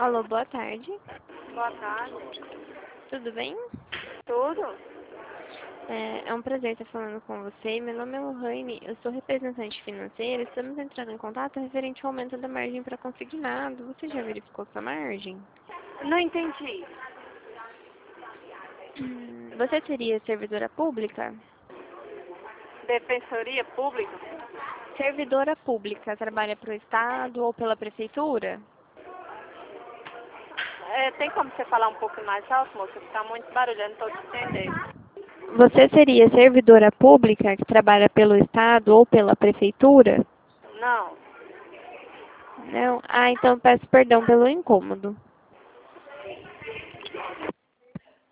Alô, boa tarde. Boa tarde. Tudo bem? Tudo? É um prazer estar falando com você. Meu nome é Lohane, eu sou representante financeira. Estamos entrando em contato referente ao aumento da margem para consignado. Você já verificou sua margem? Não entendi. Você seria servidora pública? Defensoria Pública? Servidora pública, trabalha para o Estado ou pela Prefeitura? Tem como você falar um pouco mais alto, moça? Está muito barulho, eu não estou te entendendo. Você seria servidora pública que trabalha pelo Estado ou pela Prefeitura? Não. Não? Ah, então peço perdão pelo incômodo.